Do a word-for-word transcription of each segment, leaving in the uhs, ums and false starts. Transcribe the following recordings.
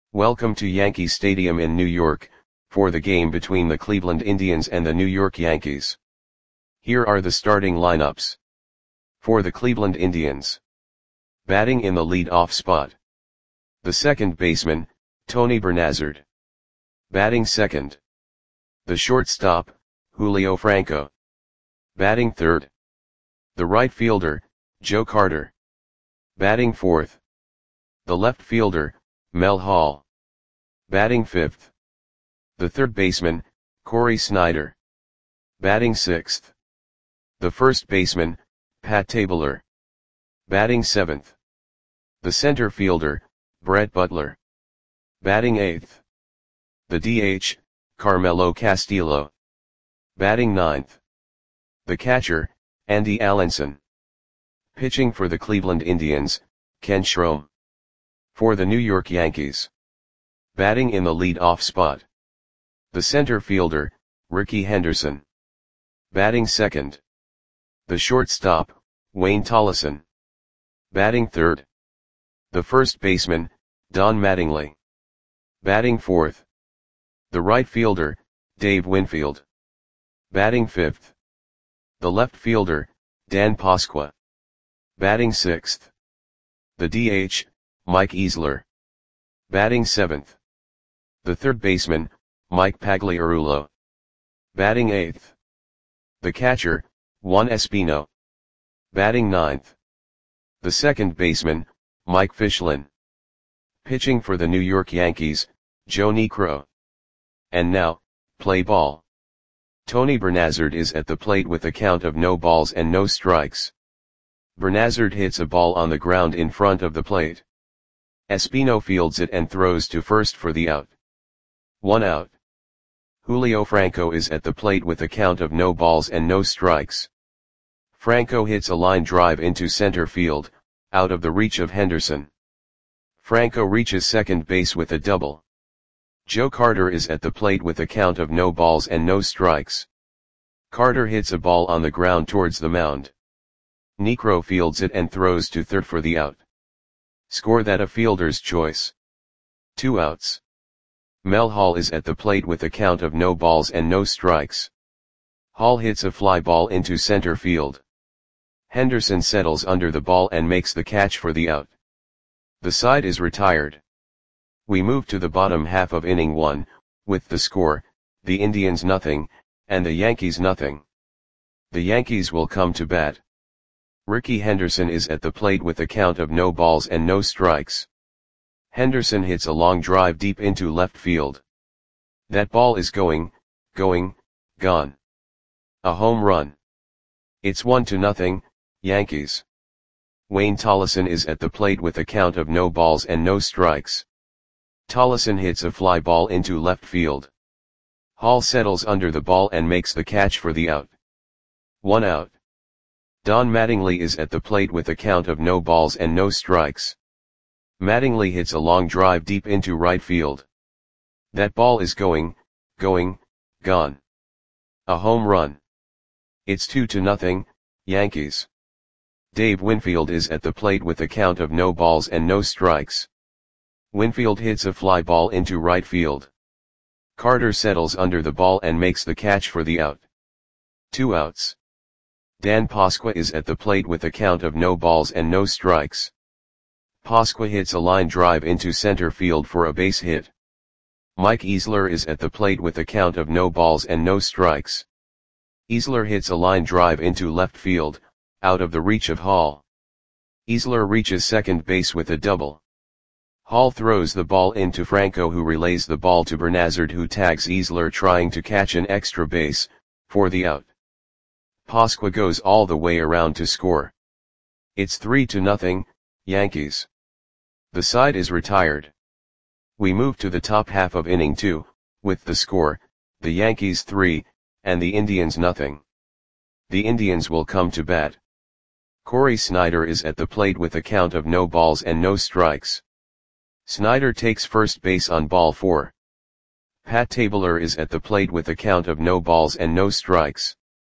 Welcome to Yankee Stadium in New York, for the game between the Cleveland Indians and the New York Yankees. Here are the starting lineups. For the Cleveland Indians. Batting in the lead-off spot. The second baseman, Tony Bernazard. Batting second. The shortstop, Julio Franco. Batting third. The right fielder, Joe Carter. Batting fourth. The left fielder, Mel Hall. Batting fifth. The third baseman, Cory Snyder. Batting sixth. The first baseman, Pat Tabler. Batting seventh. The center fielder, Brett Butler. Batting eighth. The D H, Carmelo Castillo. Batting ninth. The catcher, Andy Allenson. Pitching for the Cleveland Indians, Ken Schrom. For the New York Yankees. Batting in the lead-off spot. The center fielder, Rickey Henderson. Batting second. The shortstop, Wayne Tolleson. Batting third. The first baseman, Don Mattingly. Batting fourth. The right fielder, Dave Winfield. Batting fifth. The left fielder, Dan Pasqua. Batting sixth. The D H, Mike Easler. Batting seventh. The third baseman, Mike Pagliarulo. Batting eighth. The catcher, Juan Espino. Batting ninth. The second baseman, Mike Fichlin. Pitching for the New York Yankees, Joe Niekro. And now, play ball. Tony Bernazard is at the plate with a count of no balls and no strikes. Bernazard hits a ball on the ground in front of the plate. Espino fields it and throws to first for the out. One out. Julio Franco is at the plate with a count of no balls and no strikes. Franco hits a line drive into center field, out of the reach of Henderson. Franco reaches second base with a double. Joe Carter is at the plate with a count of no balls and no strikes. Carter hits a ball on the ground towards the mound. Niekro fields it and throws to third for the out. Score that a fielder's choice. Two outs. Mel Hall is at the plate with a count of no balls and no strikes. Hall hits a fly ball into center field. Henderson settles under the ball and makes the catch for the out. The side is retired. We move to the bottom half of inning one, with the score, the Indians nothing, and the Yankees nothing. The Yankees will come to bat. Rickey Henderson is at the plate with a count of no balls and no strikes. Henderson hits a long drive deep into left field. That ball is going, going, gone. A home run. It's one to nothing, Yankees. Wayne Tolleson is at the plate with a count of no balls and no strikes. Tolleson hits a fly ball into left field. Hall settles under the ball and makes the catch for the out. One out. Don Mattingly is at the plate with a count of no balls and no strikes. Mattingly hits a long drive deep into right field. That ball is going, going, gone. A home run. It's two to nothing, Yankees. Dave Winfield is at the plate with a count of no balls and no strikes. Winfield hits a fly ball into right field. Carter settles under the ball and makes the catch for the out. Two outs. Dan Pasqua is at the plate with a count of no balls and no strikes. Pasqua hits a line drive into center field for a base hit. Mike Easler is at the plate with a count of no balls and no strikes. Easler hits a line drive into left field, out of the reach of Hall. Easler reaches second base with a double. Hall throws the ball into Franco, who relays the ball to Bernazard, who tags Easler trying to catch an extra base, for the out. Pasqua goes all the way around to score. It's three to nothing, Yankees. The side is retired. We move to the top half of inning two, with the score, the Yankees three, and the Indians nothing. The Indians will come to bat. Cory Snyder is at the plate with a count of no balls and no strikes. Snyder takes first base on ball four. Pat Tabler is at the plate with a count of no balls and no strikes.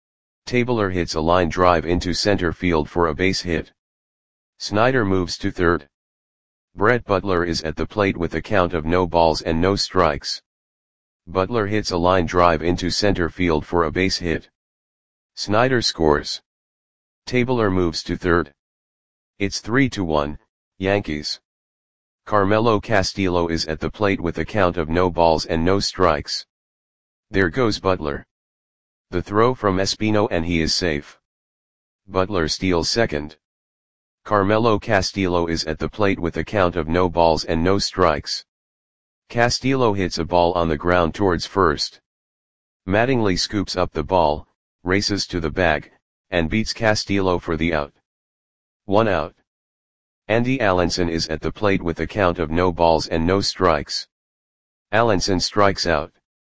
Tabler hits a line drive into center field for a base hit. Snyder moves to third. Brett Butler is at the plate with a count of no balls and no strikes. Butler hits a line drive into center field for a base hit. Snider scores. Tabler moves to third. It's three to one, Yankees. Carmelo Castillo is at the plate with a count of no balls and no strikes. There goes Butler. The throw from Espino and he is safe. Butler steals second. Carmelo Castillo is at the plate with a count of no balls and no strikes. Castillo hits a ball on the ground towards first. Mattingly scoops up the ball, races to the bag, and beats Castillo for the out. One out. Andy Allenson is at the plate with a count of no balls and no strikes. Allenson strikes out.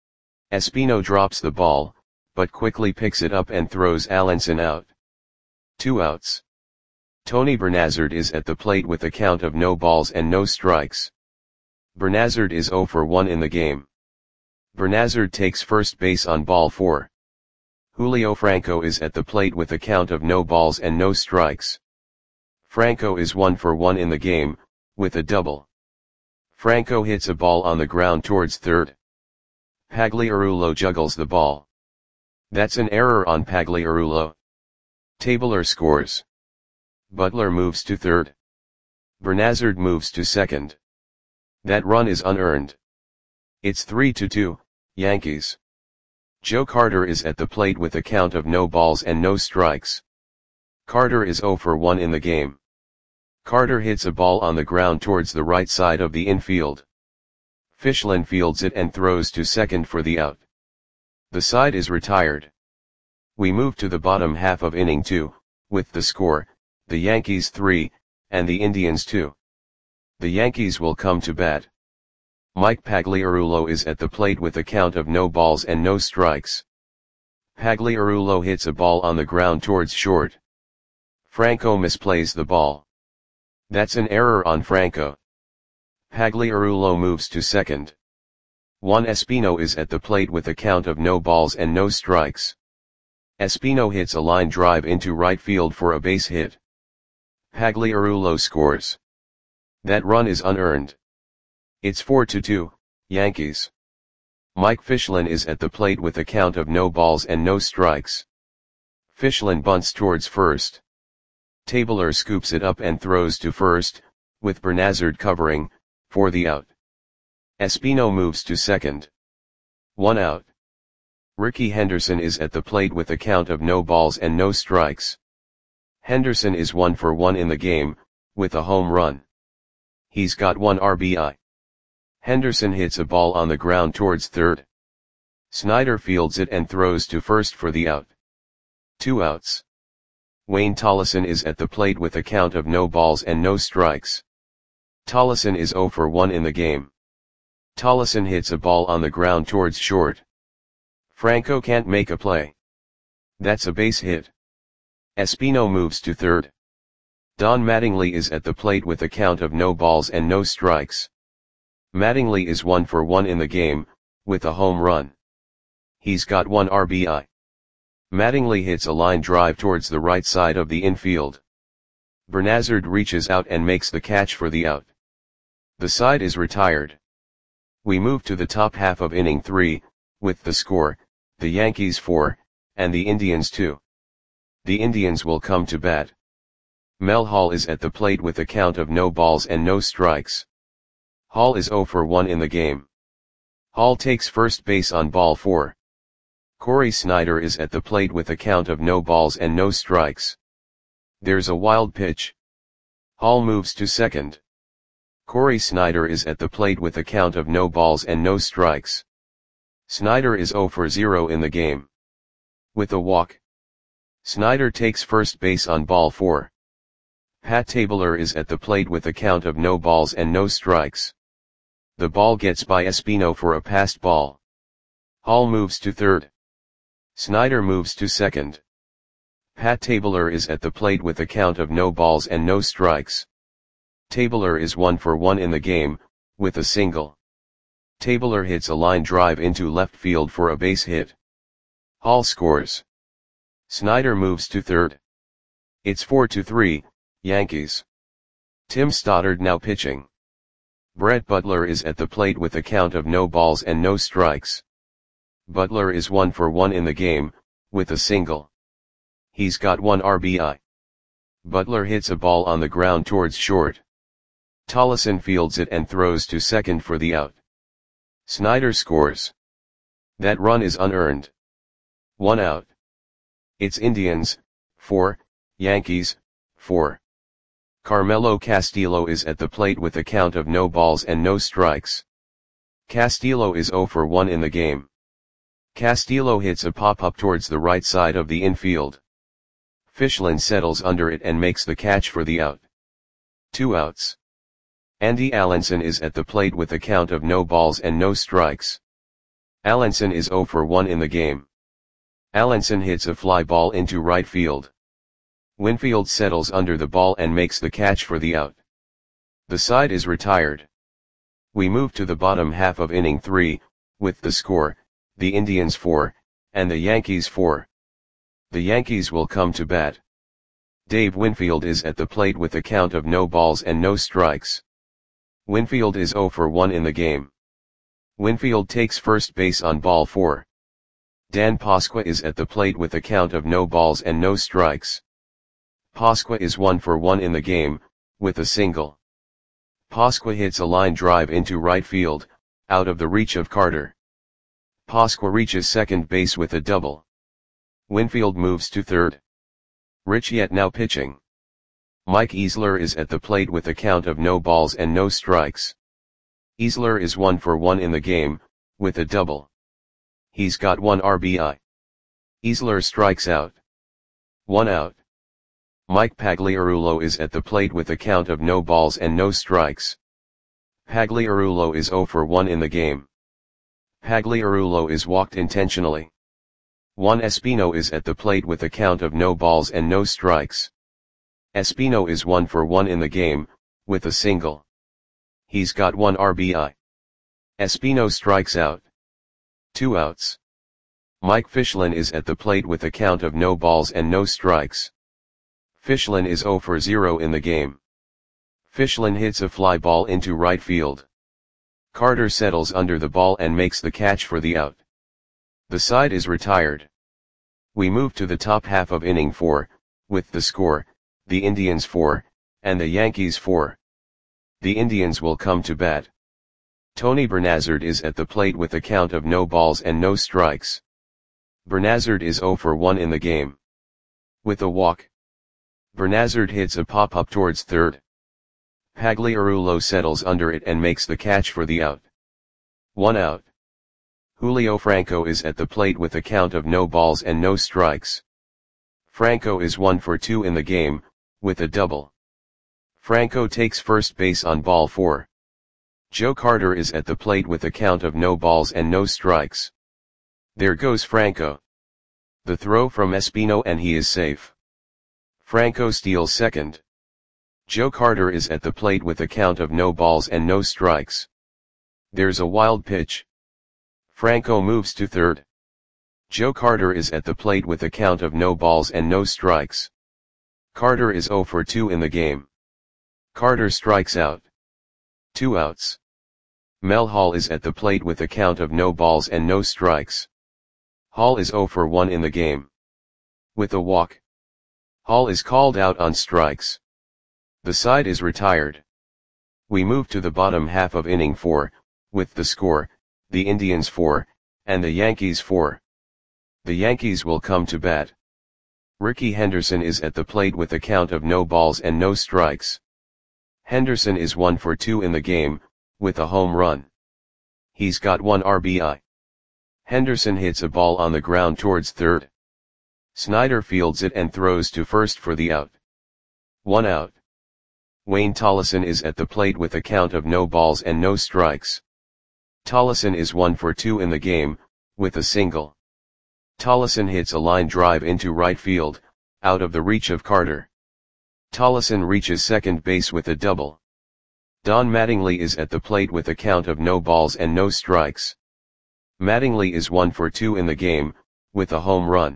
Espino drops the ball, but quickly picks it up and throws Allenson out. Two outs. Tony Bernazard is at the plate with a count of no balls and no strikes. Bernazard is zero for one in the game. Bernazard takes first base on ball four. Julio Franco is at the plate with a count of no balls and no strikes. Franco is one for one in the game, with a double. Franco hits a ball on the ground towards third. Pagliarulo juggles the ball. That's an error on Pagliarulo. Tabler scores. Butler moves to third. Bernazard moves to second. That run is unearned. It's three to two, Yankees. Joe Carter is at the plate with a count of no balls and no strikes. Carter is zero for one in the game. Carter hits a ball on the ground towards the right side of the infield. Fischlin fields it and throws to second for the out. The side is retired. We move to the bottom half of inning two, with the score, the Yankees three, and the Indians two. The Yankees will come to bat. Mike Pagliarulo is at the plate with a count of no balls and no strikes. Pagliarulo hits a ball on the ground towards short. Franco misplays the ball. That's an error on Franco. Pagliarulo moves to second. Juan Espino is at the plate with a count of no balls and no strikes. Espino hits a line drive into right field for a base hit. Pagliarulo scores. That run is unearned. It's four to two, Yankees. Mike Fischlin is at the plate with a count of no balls and no strikes. Fischlin bunts towards first. Tabler scoops it up and throws to first, with Bernazard covering, for the out. Espino moves to second. One out. Ricky Henderson is at the plate with a count of no balls and no strikes. Henderson is one for one in the game, with a home run. He's got one R B I. Henderson hits a ball on the ground towards third. Snider fields it and throws to first for the out. Two outs. Wayne Tollison is at the plate with a count of no balls and no strikes. Tollison is zero for one in the game. Tollison hits a ball on the ground towards short. Franco can't make a play. That's a base hit. Espino moves to third. Don Mattingly is at the plate with a count of no balls and no strikes. Mattingly is one for one in the game, with a home run. He's got one R B I. Mattingly hits a line drive towards the right side of the infield. Bernazard reaches out and makes the catch for the out. The side is retired. We move to the top half of inning three, with the score, the Yankees four, and the Indians two. The Indians will come to bat. Mel Hall is at the plate with a count of no balls and no strikes. Hall is zero for one in the game. Hall takes first base on ball four. Corey Snider is at the plate with a count of no balls and no strikes. There's a wild pitch. Hall moves to second. Corey Snider is at the plate with a count of no balls and no strikes. Snider is zero for zero in the game. With a walk. Snider takes first base on ball four. Pat Tabler is at the plate with a count of no balls and no strikes. The ball gets by Espino for a passed ball. Hall moves to third. Snider moves to second. Pat Tabler is at the plate with a count of no balls and no strikes. Tabler is one for one in the game, with a single. Tabler hits a line drive into left field for a base hit. Hall scores. Snider moves to third. It's four to three, Yankees. Tim Stoddard now pitching. Brett Butler is at the plate with a count of no balls and no strikes. Butler is one for one in the game, with a single. He's got one R B I. Butler hits a ball on the ground towards short. Tollefson fields it and throws to second for the out. Snyder scores. That run is unearned. One out. It's Indians, four, Yankees, four. Carmelo Castillo is at the plate with a count of no balls and no strikes. Castillo is zero for one in the game. Castillo hits a pop-up towards the right side of the infield. Fichlin settles under it and makes the catch for the out. Two outs. Andy Allenson is at the plate with a count of no balls and no strikes. Allenson is zero for one in the game. Allenson hits a fly ball into right field. Winfield settles under the ball and makes the catch for the out. The side is retired. We move to the bottom half of inning three, with the score, the Indians four, and the Yankees four. The Yankees will come to bat. Dave Winfield is at the plate with a count of no balls and no strikes. Winfield is zero for one in the game. Winfield takes first base on ball four. Dan Pasqua is at the plate with a count of no balls and no strikes. Pasqua is one for one in the game, with a single. Pasqua hits a line drive into right field, out of the reach of Carter. Pasqua reaches second base with a double. Winfield moves to third. Rich Yet now pitching. Mike Easler is at the plate with a count of no balls and no strikes. Easler is one for one in the game, with a double. He's got one R B I. Easler strikes out. One out. Mike Pagliarulo is at the plate with a count of no balls and no strikes. Pagliarulo is zero for one in the game. Pagliarulo is walked intentionally. Juan Espino is at the plate with a count of no balls and no strikes. Espino is one for one in the game, with a single. He's got one R B I. Espino strikes out. Two outs. Mike Fichlin is at the plate with a count of no balls and no strikes. Fichlin is zero for zero in the game. Fichlin hits a fly ball into right field. Carter settles under the ball and makes the catch for the out. The side is retired. We move to the top half of inning four, with the score, the Indians four, and the Yankees four. The Indians will come to bat. Tony Bernazard is at the plate with a count of no balls and no strikes. Bernazard is zero for one in the game. With a walk. Bernazard hits a pop-up towards third. Pagliarulo settles under it and makes the catch for the out. One out. Julio Franco is at the plate with a count of no balls and no strikes. Franco is one for two in the game, with a double. Franco takes first base on ball four. Joe Carter is at the plate with a count of no balls and no strikes. There goes Franco. The throw from Espino and he is safe. Franco steals second. Joe Carter is at the plate with a count of no balls and no strikes. There's a wild pitch. Franco moves to third. Joe Carter is at the plate with a count of no balls and no strikes. Carter is zero for two in the game. Carter strikes out. Two outs. Mel Hall is at the plate with a count of no balls and no strikes. Hall is zero for one in the game. With a walk. Hall is called out on strikes. The side is retired. We move to the bottom half of inning four, with the score, the Indians four, and the Yankees four. The Yankees will come to bat. Ricky Henderson is at the plate with a count of no balls and no strikes. Henderson is one for two in the game, with a home run. He's got one R B I. Henderson hits a ball on the ground towards third. Snyder fields it and throws to first for the out. One out. Wayne Tollefson is at the plate with a count of no balls and no strikes. Tollefson is one for two in the game, with a single. Tollefson hits a line drive into right field, out of the reach of Carter. Tollefson reaches second base with a double. Don Mattingly is at the plate with a count of no balls and no strikes. Mattingly is one for two in the game, with a home run.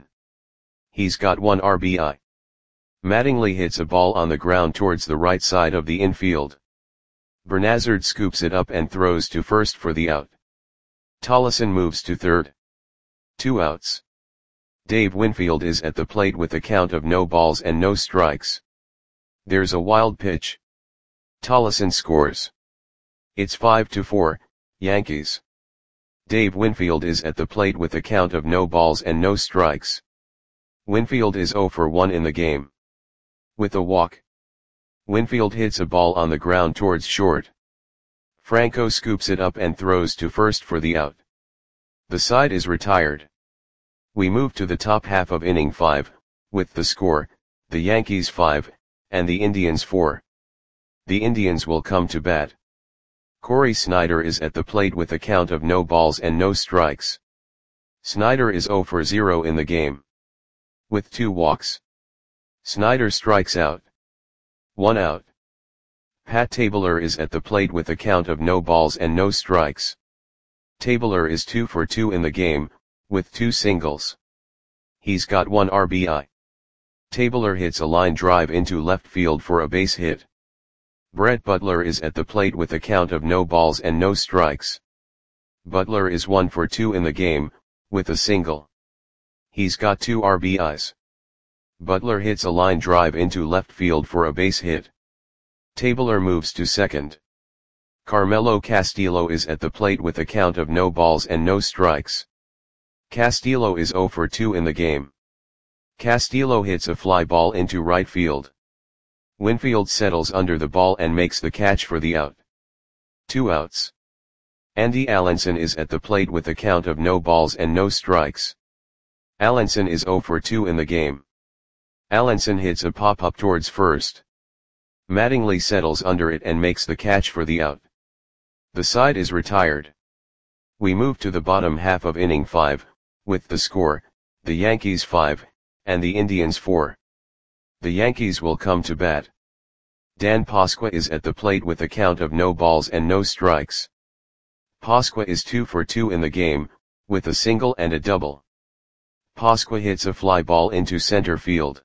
He's got one R B I. Mattingly hits a ball on the ground towards the right side of the infield. Bernazard scoops it up and throws to first for the out. Tollison moves to third. Two outs. Dave Winfield is at the plate with a count of no balls and no strikes. There's a wild pitch. Tollison scores. It's five to four, Yankees. Dave Winfield is at the plate with a count of no balls and no strikes. Winfield is zero for one in the game. With a walk. Winfield hits a ball on the ground towards short. Franco scoops it up and throws to first for the out. The side is retired. We move to the top half of inning five, with the score, the Yankees five, and the Indians four. The Indians will come to bat. Corey Snyder is at the plate with a count of no balls and no strikes. Snyder is zero for zero in the game. With two walks. Snyder strikes out. One out. Pat Tabler is at the plate with a count of no balls and no strikes. Tabler is two for two in the game, with two singles. He's got one R B I. Tabler hits a line drive into left field for a base hit. Brett Butler is at the plate with a count of no balls and no strikes. Butler is one for two in the game, with a single. He's got two R B Is. Butler hits a line drive into left field for a base hit. Tabler moves to second. Carmelo Castillo is at the plate with a count of no balls and no strikes. Castillo is zero for two in the game. Castillo hits a fly ball into right field. Winfield settles under the ball and makes the catch for the out. Two outs. Andy Allenson is at the plate with a count of no balls and no strikes. Allenson is zero for two in the game. Allenson hits a pop-up towards first. Mattingly settles under it and makes the catch for the out. The side is retired. We move to the bottom half of inning five, with the score, the Yankees five, and the Indians four. The Yankees will come to bat. Dan Pasqua is at the plate with a count of no balls and no strikes. Pasqua is two for two in the game, with a single and a double. Pasqua hits a fly ball into center field.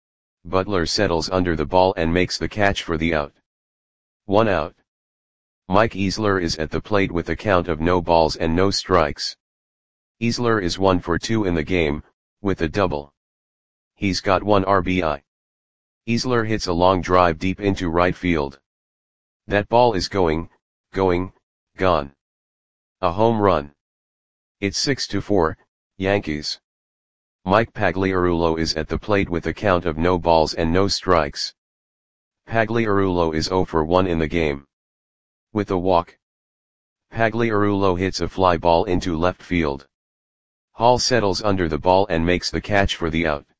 Butler settles under the ball and makes the catch for the out. One out. Mike Easler is at the plate with a count of no balls and no strikes. Easler is one for two in the game, with a double. He's got one R B I. Easler hits a long drive deep into right field. That ball is going, going, gone. A home run. It's six to four, Yankees. Mike Pagliarulo is at the plate with a count of no balls and no strikes. Pagliarulo is zero for one in the game. With a walk. Pagliarulo hits a fly ball into left field. Hall settles under the ball and makes the catch for the out.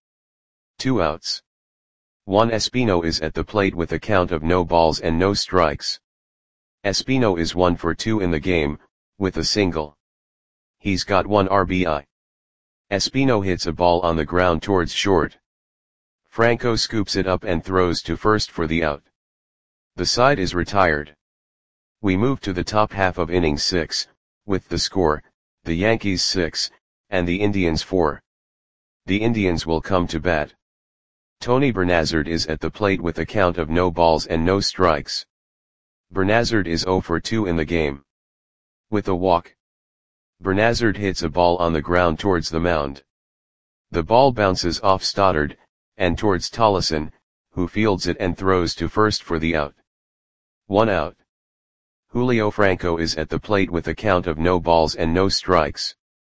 Two outs. Juan Espino is at the plate with a count of no balls and no strikes. Espino is one for two in the game, with a single. He's got one R B I. Espino hits a ball on the ground towards short. Franco scoops it up and throws to first for the out. The side is retired. We move to the top half of inning six, with the score, the Yankees six, and the Indians four. The Indians will come to bat. Tony Bernazard is at the plate with a count of no balls and no strikes. Bernazard is zero for two in the game. With a walk. Bernazard hits a ball on the ground towards the mound. The ball bounces off Stoddard, and towards Tollison, who fields it and throws to first for the out. One out. Julio Franco is at the plate with a count of no balls and no strikes.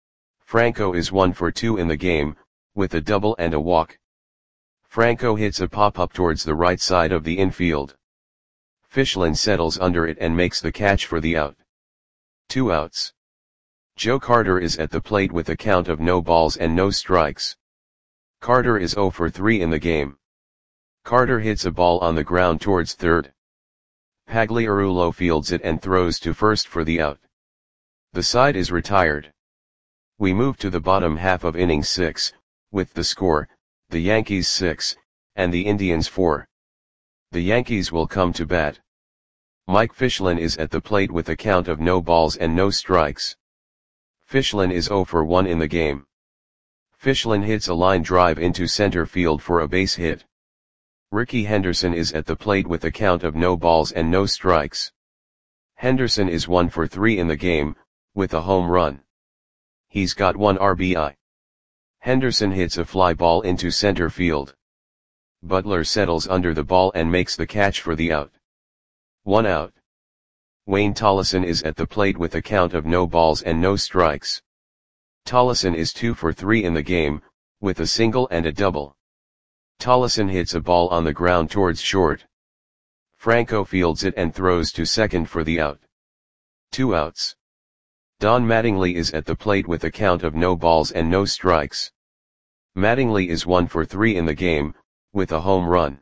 Franco is one for two in the game, with a double and a walk. Franco hits a pop-up towards the right side of the infield. Fischlin settles under it and makes the catch for the out. Two outs. Joe Carter is at the plate with a count of no balls and no strikes. Carter is zero for three in the game. Carter hits a ball on the ground towards third. Pagliarulo fields it and throws to first for the out. The side is retired. We move to the bottom half of inning six, with the score, the Yankees six, and the Indians four. The Yankees will come to bat. Mike Fischlin is at the plate with a count of no balls and no strikes. Fischlin is zero for one in the game. Fischlin hits a line drive into center field for a base hit. Ricky Henderson is at the plate with a count of no balls and no strikes. Henderson is one for three in the game, with a home run. He's got one R B I. Henderson hits a fly ball into center field. Butler settles under the ball and makes the catch for the out. One out. Wayne Tollison is at the plate with a count of no balls and no strikes. Tollison is two for three in the game, with a single and a double. Tollison hits a ball on the ground towards short. Franco fields it and throws to second for the out. Two outs. Don Mattingly is at the plate with a count of no balls and no strikes. Mattingly is one for three in the game, with a home run.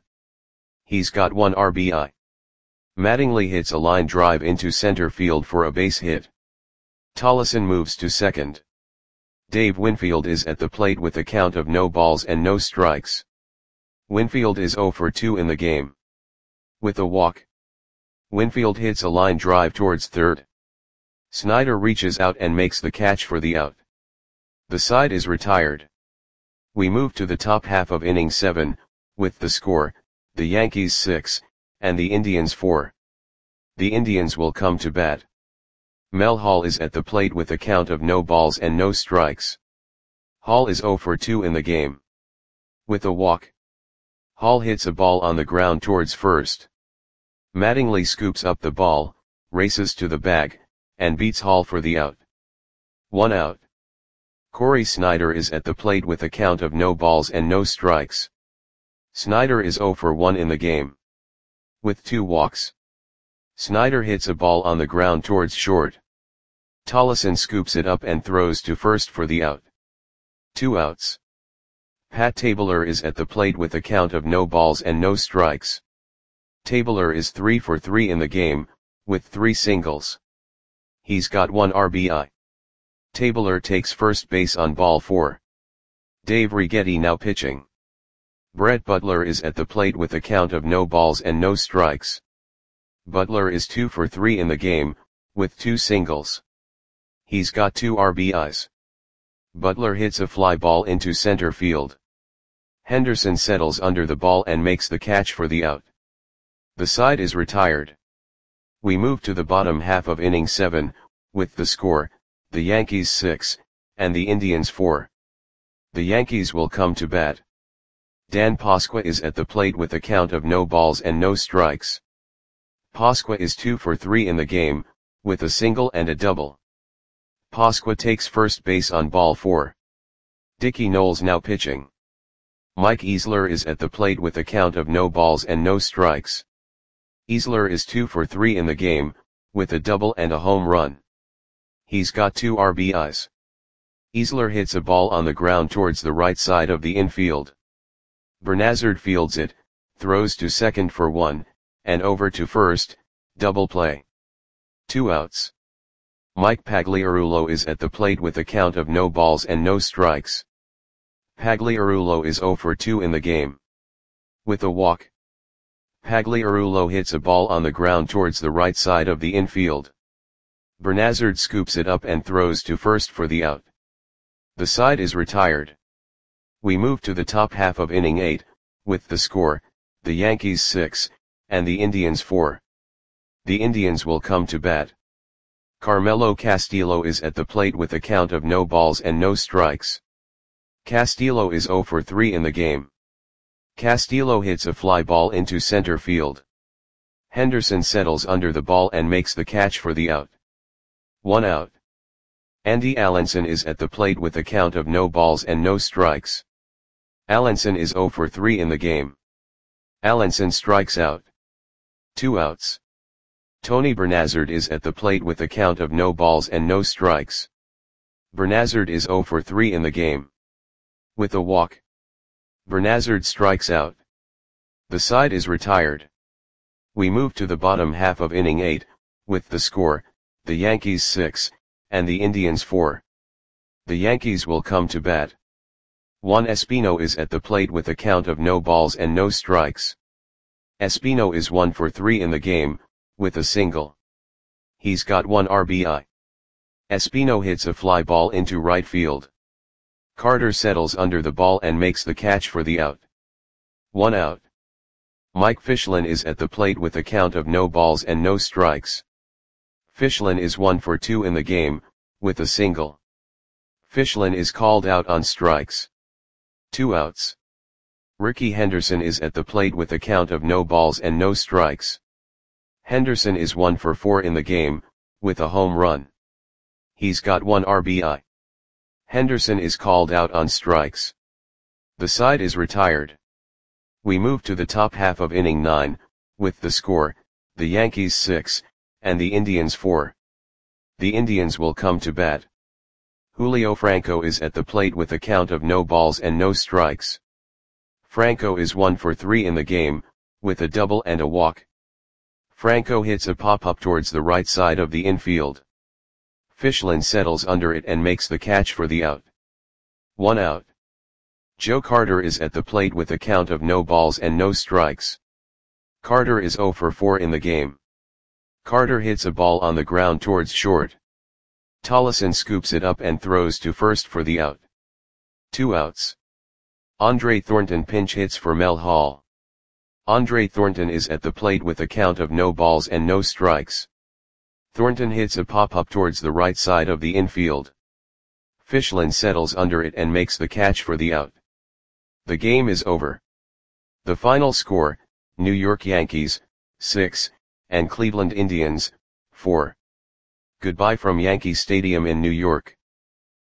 He's got one R B I. Mattingly hits a line drive into center field for a base hit. Tollison moves to second. Dave Winfield is at the plate with a count of no balls and no strikes. Winfield is zero for two in the game. With a walk. Winfield hits a line drive towards third. Snyder reaches out and makes the catch for the out. The side is retired. We move to the top half of inning seven, with the score, the Yankees six, and the Indians four. The Indians will come to bat. Mel Hall is at the plate with a count of no balls and no strikes. Hall is zero for two in the game. With a walk. Hall hits a ball on the ground towards first. Mattingly scoops up the ball, races to the bag, and beats Hall for the out. One out. Corey Snyder is at the plate with a count of no balls and no strikes. Snyder is zero for one in the game. With two walks. Snyder hits a ball on the ground towards short. Tollison scoops it up and throws to first for the out. Two outs. Pat Tabler is at the plate with a count of no balls and no strikes. Tabler is three for three in the game, with three singles. He's got one R B I. Tabler takes first base on ball four. Dave Righetti now pitching. Brett Butler is at the plate with a count of no balls and no strikes. Butler is two for three in the game, with two singles. He's got two R B Is. Butler hits a fly ball into center field. Henderson settles under the ball and makes the catch for the out. The side is retired. We move to the bottom half of inning seven, with the score, the Yankees six, and the Indians four. The Yankees will come to bat. Dan Pasqua is at the plate with a count of no balls and no strikes. Pasqua is two for three in the game, with a single and a double. Pasqua takes first base on ball four. Dickie Knowles now pitching. Mike Easler is at the plate with a count of no balls and no strikes. Easler is two for three in the game, with a double and a home run. He's got two R B Is. Easler hits a ball on the ground towards the right side of the infield. Bernazard fields it, throws to second for one, and over to first, double play. Two outs. Mike Pagliarulo is at the plate with a count of no balls and no strikes. Pagliarulo is zero for two in the game. With a walk. Pagliarulo hits a ball on the ground towards the right side of the infield. Bernazard scoops it up and throws to first for the out. The side is retired. We move to the top half of inning eight, with the score, the Yankees six, and the Indians four. The Indians will come to bat. Carmelo Castillo is at the plate with a count of no balls and no strikes. Castillo is zero for three in the game. Castillo hits a fly ball into center field. Henderson settles under the ball and makes the catch for the out. One out. Andy Allenson is at the plate with a count of no balls and no strikes. Allenson is zero for three in the game. Allenson strikes out. Two outs. Tony Bernazard is at the plate with a count of no balls and no strikes. Bernazard is zero for three in the game. With a walk. Bernazard strikes out. The side is retired. We move to the bottom half of inning eight, with the score, the Yankees six, and the Indians four. The Yankees will come to bat. Juan Espino is at the plate with a count of no balls and no strikes. Espino is one for three in the game, with a single. He's got one R B I. Espino hits a fly ball into right field. Carter settles under the ball and makes the catch for the out. One out. Mike Fichlin is at the plate with a count of no balls and no strikes. Fichlin is one for two in the game, with a single. Fichlin is called out on strikes. Two outs. Rickey Henderson is at the plate with a count of no balls and no strikes. Henderson is one for four in the game, with a home run. He's got one R B I. Henderson is called out on strikes. The side is retired. We move to the top half of inning nine, with the score, the Yankees six, and the Indians four. The Indians will come to bat. Julio Franco is at the plate with a count of no balls and no strikes. Franco is one for three in the game, with a double and a walk. Franco hits a pop-up towards the right side of the infield. Fichlin settles under it and makes the catch for the out. One out. Joe Carter is at the plate with a count of no balls and no strikes. Carter is zero for four in the game. Carter hits a ball on the ground towards short. Tollison scoops it up and throws to first for the out. Two outs. Andre Thornton pinch hits for Mel Hall. Andre Thornton is at the plate with a count of no balls and no strikes. Thornton hits a pop-up towards the right side of the infield. Fichlin settles under it and makes the catch for the out. The game is over. The final score, New York Yankees, six, and Cleveland Indians, four. Goodbye from Yankee Stadium in New York.